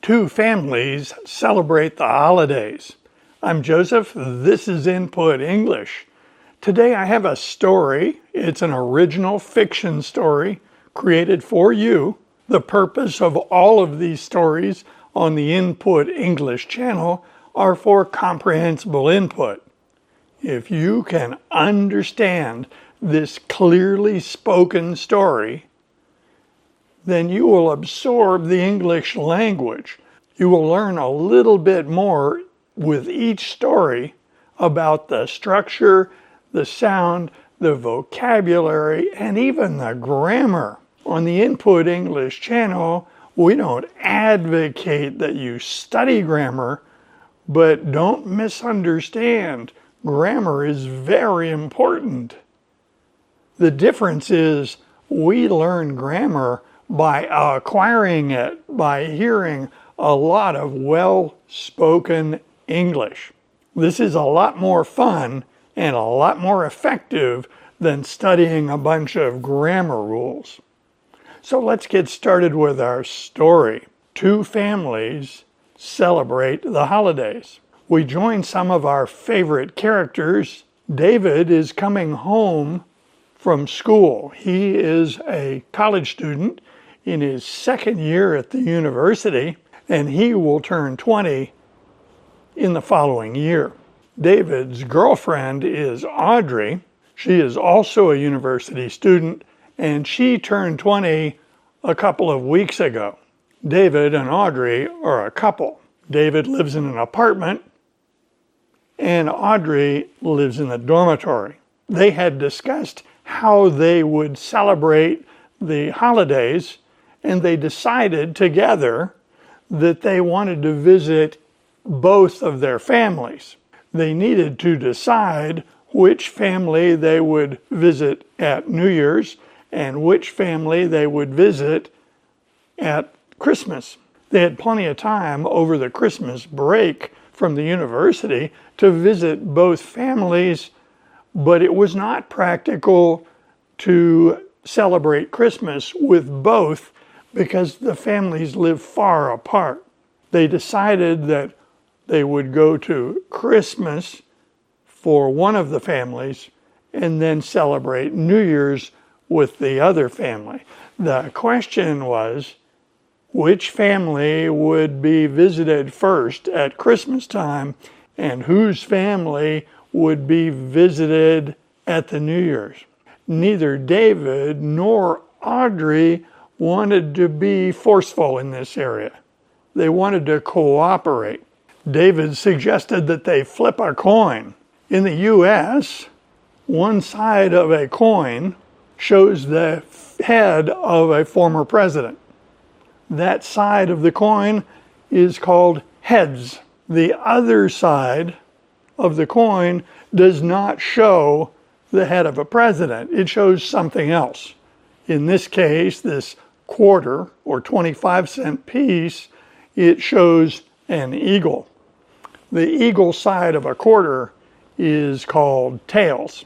Two families celebrate the holidays. I'm Joseph. This is Input English. Today I have a story. It's an original fiction story created for you. The purpose of all of these stories on the Input English channel are for comprehensible input. If you can understand this clearly spoken story, then you will absorb the English language. You will learn a little bit more with each story about the structure, the sound, the vocabulary, and even the grammar. On the Input English channel, we don't advocate that you study grammar, but don't misunderstand. Grammar is very important. The difference is we learn grammar by acquiring it, by hearing a lot of well-spoken English. This is a lot more fun and a lot more effective than studying a bunch of grammar rules. So let's get started with our story. Two families celebrate the holidays. We join some of our favorite characters. David is coming home from school. He is a college student in his second year at the university, and he will turn 20 in the following year. David's girlfriend is Audrey. She is also a university student, and she turned 20 a couple of weeks ago. David and Audrey are a couple. David lives in an apartment, and Audrey lives in a dormitory. They had discussed how they would celebrate the holidays, and they decided together that they wanted to visit both of their families. They needed to decide which family they would visit at New Year's and which family they would visit at Christmas. They had plenty of time over the Christmas break from the university to visit both families, but it was not practical to celebrate Christmas with both because the families live far apart. They decided that they would go to Christmas for one of the families and then celebrate New Year's with the other family. The question was, which family would be visited first at Christmas time and whose family would be visited at the New Year's? Neither David nor Audrey wanted to be forceful in this area. They wanted to cooperate. David suggested that they flip a coin. In the U.S., one side of a coin shows the head of a former president. That side of the coin is called heads. The other side of the coin does not show the head of a president. It shows something else. In this case, this quarter or 25-cent piece, it shows an eagle. The eagle side of a quarter is called tails.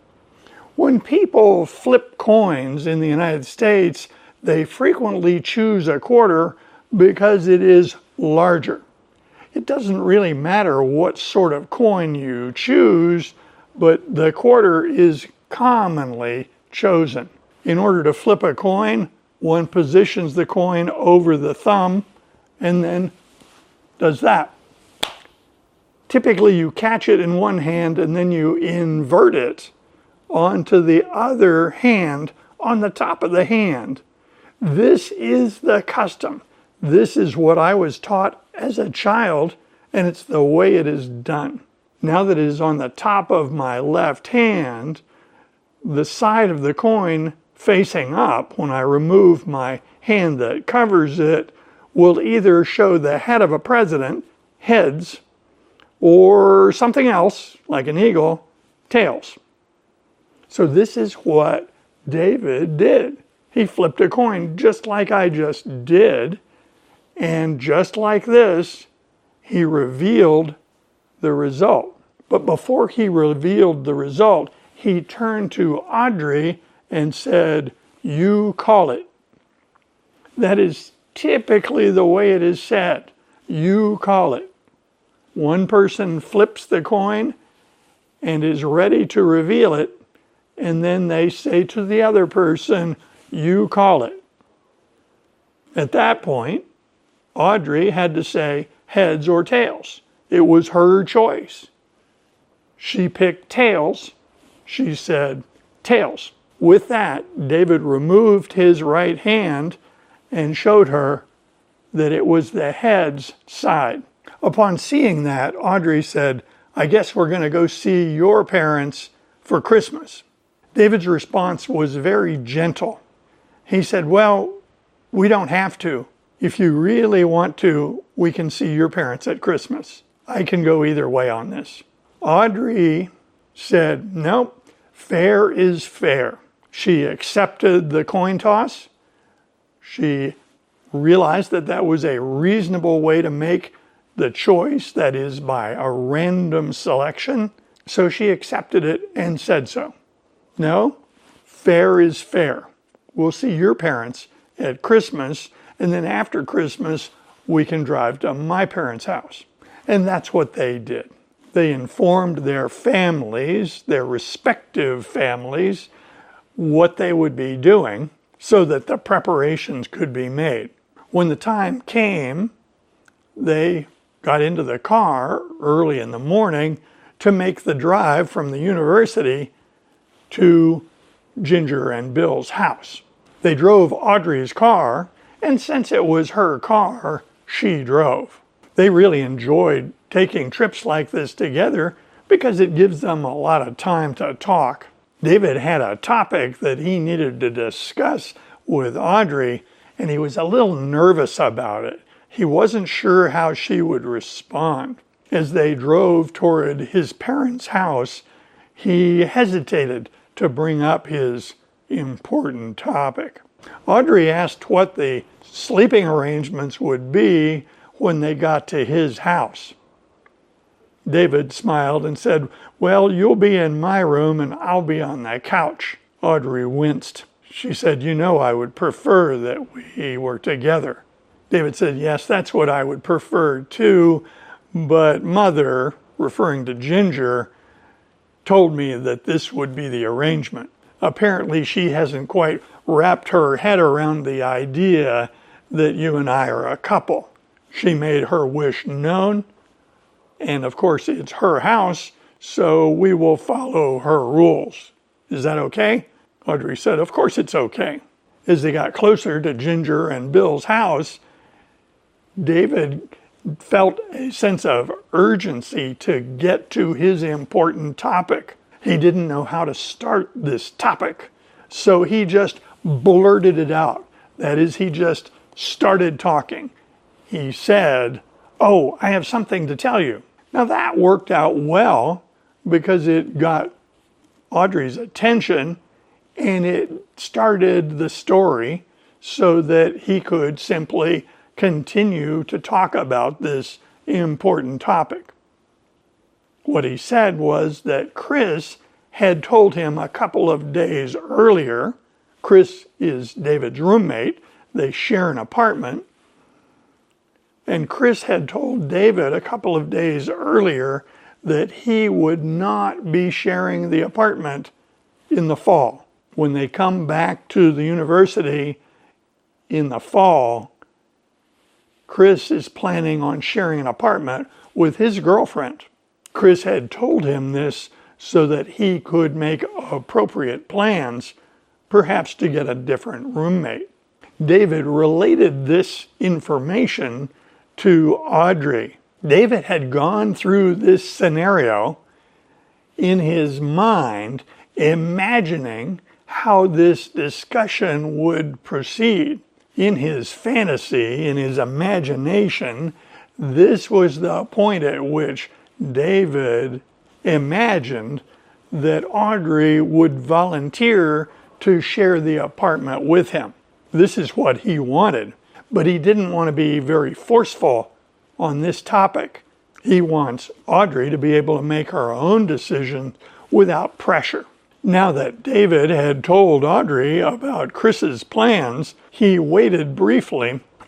When people flip coins in the United States, they frequently choose a quarter because it is larger. It doesn't really matter what sort of coin you choose, but the quarter is commonly chosen. In order to flip a coin, one positions the coin over the thumb and then does that. Typically, you catch it in one hand and then you invert it onto the other hand on the top of the hand. This is the custom. This is what I was taught as a child, and it's the way it is done. Now that it is on the top of my left hand, the side of the coin facing up, when I remove my hand that covers it, will either show the head of a president, heads, or something else, like an eagle, tails. So this is what David did. He flipped a coin just like I just did, and just like this, he revealed the result. But before he revealed the result, he turned to Audrey and said, "You call it." That is typically the way it is said. You call it. One person flips the coin and is ready to reveal it, and then they say to the other person, you call it. At that point, Audrey had to say heads or tails. It was her choice. She picked tails. She said tails. With that, David removed his right hand and showed her that it was the head's side. Upon seeing that, Audrey said, I guess we're going to go see your parents for Christmas. David's response was very gentle. He said, well, we don't have to. If you really want to, we can see your parents at Christmas. I can go either way on this. Audrey said, nope, fair is fair. She accepted the coin toss. She realized that that was a reasonable way to make the choice, that is by a random selection. So she accepted it and said so. No, fair is fair. We'll see your parents at Christmas, and then after Christmas, we can drive to my parents' house. And that's what they did. They informed their families, their respective families, what they would be doing so that the preparations could be made. When the time came, they got into the car early in the morning to make the drive from the university to Ginger and Bill's house. They drove Audrey's car, and since it was her car, she drove. They really enjoyed taking trips like this together because it gives them a lot of time to talk. David had a topic that he needed to discuss with Audrey, and he was a little nervous about it. He wasn't sure how she would respond. As they drove toward his parents' house, he hesitated to bring up his important topic. Audrey asked what the sleeping arrangements would be when they got to his house. David smiled and said, well, you'll be in my room and I'll be on the couch. Audrey winced. She said, you know, I would prefer that we were together. David said, yes, that's what I would prefer too, but Mother, referring to Ginger, told me that this would be the arrangement. Apparently she hasn't quite wrapped her head around the idea that you and I are a couple. She made her wish known, and of course it's her house, so we will follow her rules. Is that okay? Audrey said, of course it's okay. As they got closer to Ginger and Bill's house, David felt a sense of urgency to get to his important topic. He didn't know how to start this topic, so he just blurted it out. That is, he just started talking. He said, oh, I have something to tell you. Now that worked out well because it got Audrey's attention and it started the story so that he could simply continue to talk about this important topic. What he said was that Chris had told him a couple of days earlier. Chris is David's roommate. They share an apartment. And Chris had told David a couple of days earlier that he would not be sharing the apartment in the fall. When they come back to the university in the fall, Chris is planning on sharing an apartment with his girlfriend. Chris had told him this so that he could make appropriate plans, perhaps to get a different roommate. David related this information to Audrey. David had gone through this scenario in his mind, imagining how this discussion would proceed. In his fantasy, in his imagination, this was the point at which David imagined that Audrey would volunteer to share the apartment with him. This is what he wanted, but he didn't want to be very forceful on this topic. He wants Audrey to be able to make her own decision without pressure. Now that David had told Audrey about Chris's plans, he waited briefly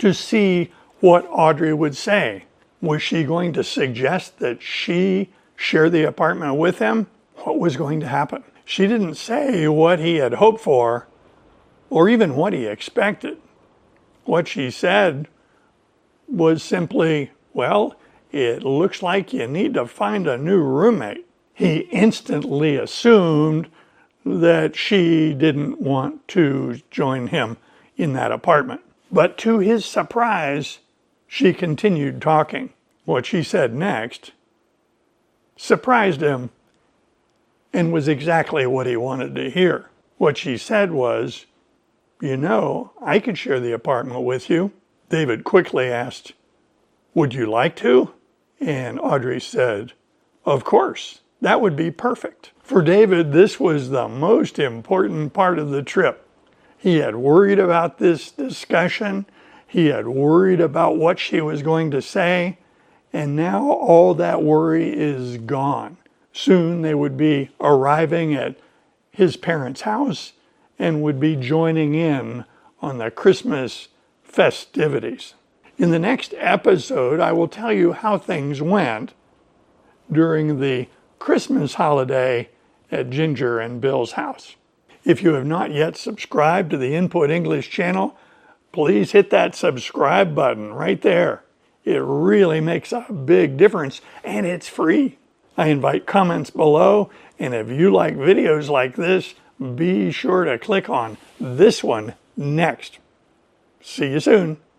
to see what Audrey would say. Was she going to suggest that she share the apartment with him? What was going to happen? She didn't say what he had hoped for or even what he expected. What she said was simply, well, it looks like you need to find a new roommate. He instantly assumed that she didn't want to join him in that apartment. But to his surprise, she continued talking. What she said next surprised him and was exactly what he wanted to hear. What she said was, you know, I could share the apartment with you. David quickly asked, would you like to? And Audrey said, of course, that would be perfect. For David, this was the most important part of the trip. He had worried about this discussion. He had worried about what she was going to say. And now all that worry is gone. Soon they would be arriving at his parents' house and would be joining in on the Christmas festivities. In the next episode, I will tell you how things went during the Christmas holiday at Ginger and Bill's house. If you have not yet subscribed to the Input English channel, please hit that subscribe button right there. It really makes a big difference, and it's free. I invite comments below, and if you like videos like this, be sure to click on this one next. See you soon.